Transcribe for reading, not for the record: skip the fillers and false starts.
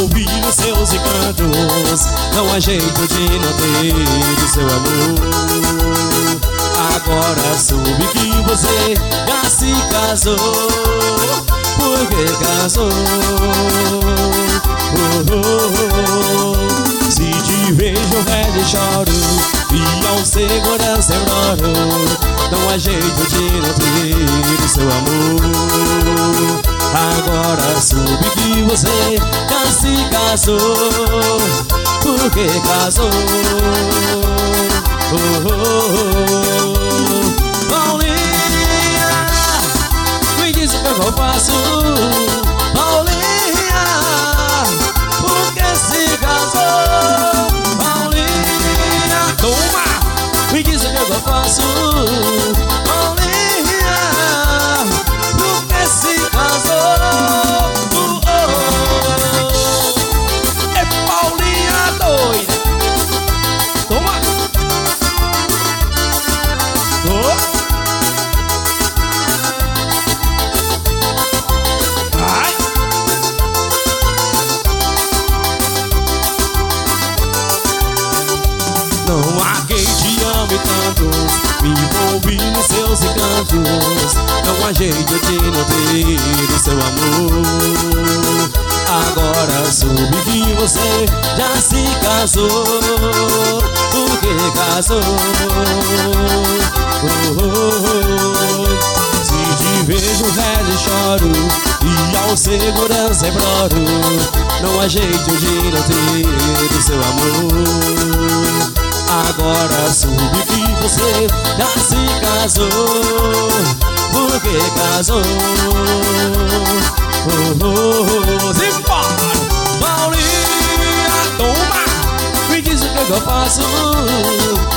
envolvi nos seus encantos. Não há jeito de não ter o seu amor. Agora soube que você já se casou. Por que casou? Se te vejo velho e choro, e ao segurança imploro. Não há jeito de não ter o seu amor. Agora soube que você já se casou. Por que casou? Paulinha, me diz o que eu faço. Paulinha, por que se casou? Paulinha, toma, me diz o que eu faço. Paulinha, por que se casou? É Paulinha doida. Toma. Ai. Não há quem te ame tanto, me envolvi nos seus encantos. Não há jeito de não ter o seu amor. Agora soube que você já se casou. Por que casou? Se te vejo velho e choro, e ao segurança imploro. Não há jeito de não ter o seu amor. Agora soube que você já se casou. Por que casou? Simbora! Paulinha, toma! Me diz o que eu faço.